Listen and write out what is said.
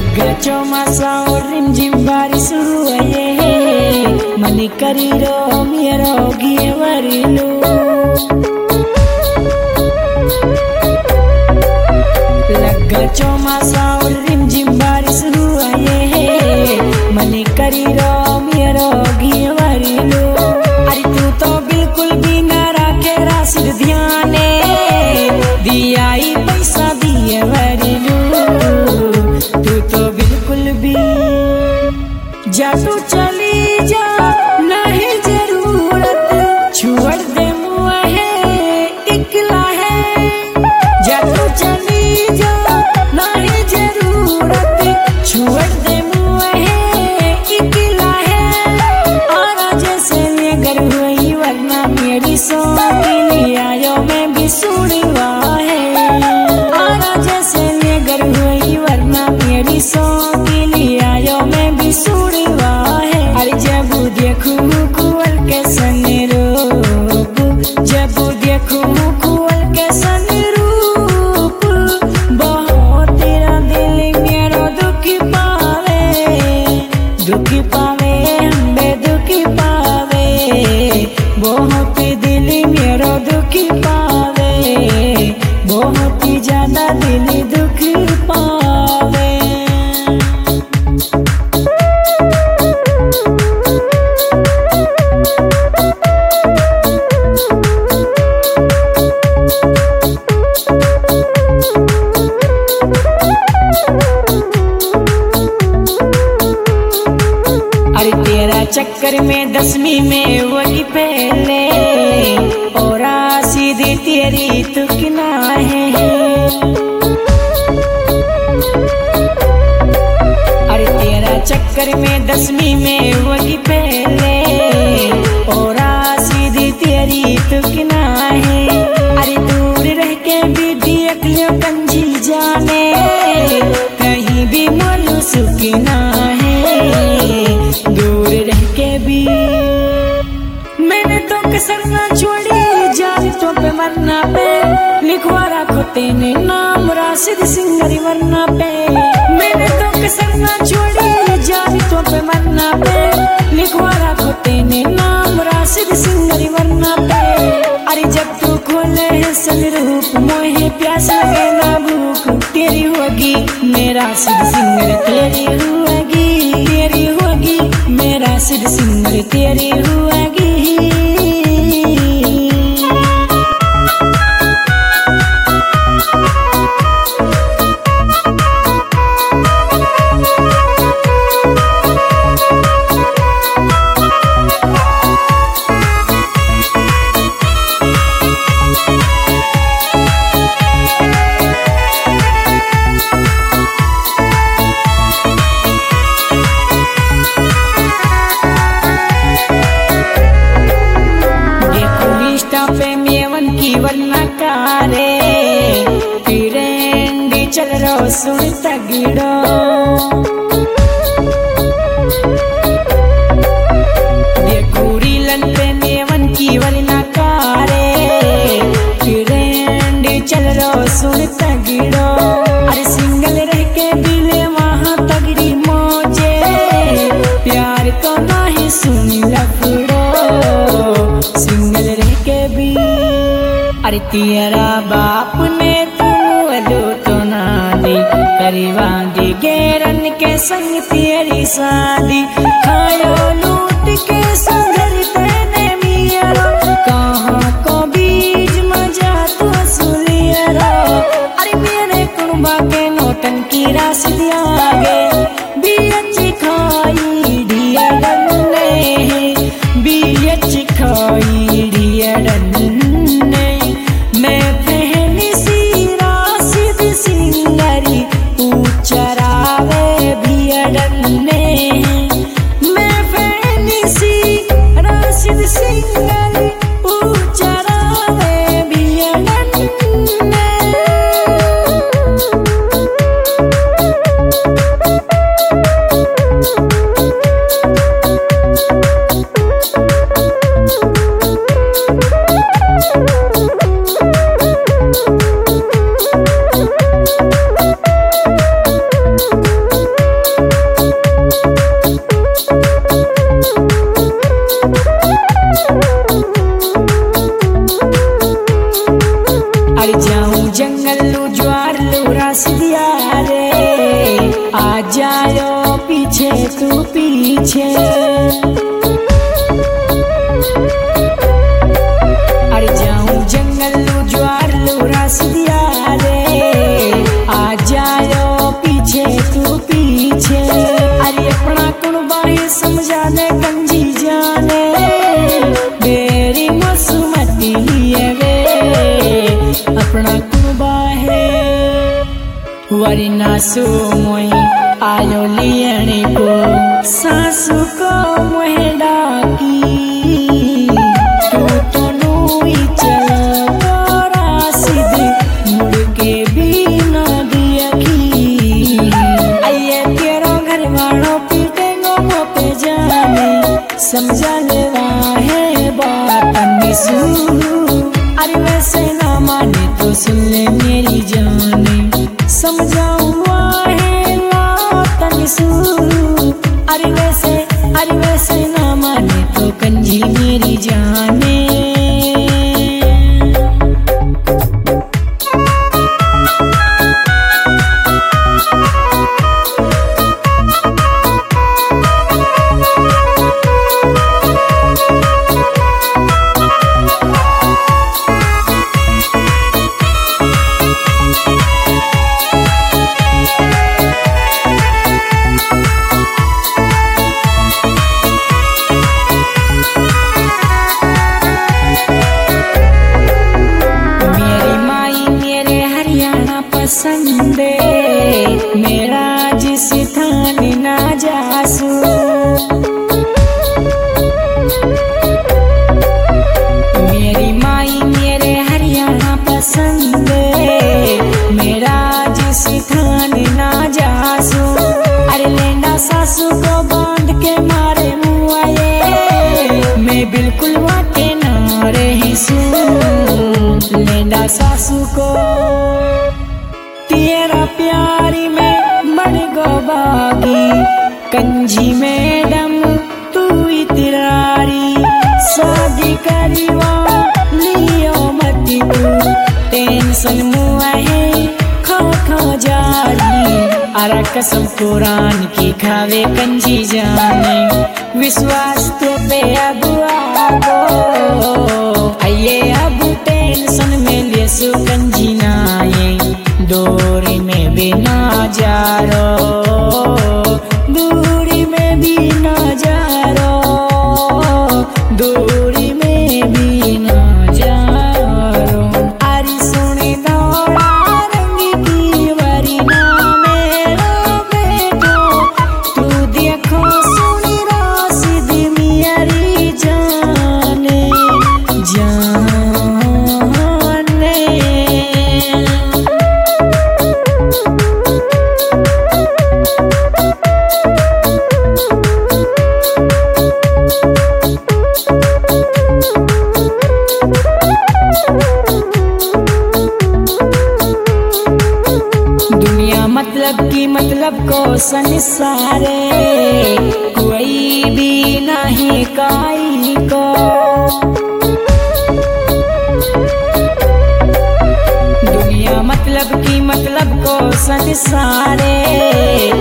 चौमासा और रिमझिम बारिश हुए मन करी रो मेरो गिए वरिलो लगा चौमासा और रिमझिम बारिश हुए मन करी रो मेरो गिए वरिलो। अरे तू तो बिल्कुल भी ना रखे राशिद ध्याने दियाई पैसा दिए वरिलो तू तो बिल्कुल भी जा तू चली जा नहीं जरूरत छोड़ दे मुझे इकला है जा तू चली जा नहीं जरूरत छोड़ दे मुझे इकला है आना जैसे अगर हुई वरना मेरी सोनी आयो मैं भी सुनवा है आना जैसे अगर हुई वरना मेरी सोनी आयो मैं भी सुनवा है। अरे जब देखूं कुल के सन रूप जब देखूं कुल के सन रूप बहुत तेरा दिल मेरो दुखी पावे हमें दुखी पावे बहुत दिल मेरो दुखी पावे बहुत ही ज्यादा दिल दुखी पावे। अरे तेरा चक्कर में 10वीं में वही पहले और सीधी तेरी तुकना है। अरे तेरा चक्कर में 10वीं में वही पहले और सीधी तेरी तुकना है। अरे दूर रह के भी देख लो कंजी जाने कहीं भी मोलू सुकना है दूर रह के भी मैंने तो कसर ना छोड़ी जान तो पे मरना पे लिखवा रखो तेने नाम राशिद सिंगरी वरना पे मैंने तो कसर ना छोड़ी जान तो पे मरना पे लिखवा रखो तेने नाम राशिद सिंगरी वरना पे। अरे जब तू खोले है सनरूप मोहे प्यास लगे ना भूख तेरी होगी मेरा सिद्ध सिंगर तेरी होगी मेरा सिद्ध सिंगर तेरी होगी। चल रो सुन तगड़ो देखूरी लन पे नेवन की वरना कारे फिरेंडी चल रो सुन तगड़ो। अरे सिंगल रह के बिले वहाँ तगड़ी मौजे प्यार को नहीं सुन लफड़ो सिंगल रह के भी। अरे तेरा बाप ने करीवा दी गेरन के संग तेरी शादी खायो लूट के संगर तेने मियारो कहाँ को बीज मजा तो सुलियारो। अरे मेरे कुंबा के नोटन की राशि आगे बीच खाई ढिया डन्ने बीच खाई ढिया डन्ने मैं पहली सी राशिद सिंगरी चरावे भी अडने मैं फैनी सी राशिद सिंगरी चरावे भी अडने। जायो पीछे तू पीछे, अरे जाऊं जंगल लू ज्वार लू रास दिया रे, आ जायो पीछे तू पीछे। अरे अपना कुणबा ही समझा दे कंजी जाने, मेरी मसुमती है वे अपना कुणबा है। वरना सो मोई आयो लियने को, सासू को मोहे डाकी, तू तो नूई चल तोरा सीधे मुड़ के भी ना दियखी। आइए तेरो घर वालों पीटेंगो वो पे जाने, समझा लेवा है बात निसू। अरे वैसे ना माने तो सुन ले मेरी जाने, समझाऊंगा है लातन सू। अरे वैसे ना माने तो कंजी मेरी जाने। संदे मेरा जिस थान ना जासू, मेरी माई मेरे हरियाणा पसंद, मेरा जिस थान ना जासू। अरे लेंडा सासू को बांध के मारे मुआए, मैं बिल्कुल वाके ना रही सू। लेंडा सासू को तेरा प्यारी में मर गो बागी, कंजी मैडम तू इतरारी, शादी करीवा लियो मती तू, टेंशन मुआ है खो जारी। अरा कसम कुरान की खावे कंजी जाने, विश्वास तो पे अब आगो। आइए अब टेंशन में ले सु कंजी नाये, दूरी में भी ना जा रो, दूरी में भी ना जा रो, दूरी में भी ना जा रो। अरे सुनी दौड़ा रंगी की वरीना मेरा बेटो, तू देखो सुनी राशिदी मेरी जाने जाने। मतलब को संसारे कोई भी नहीं काई को, दुनिया मतलब की मतलब को संसारे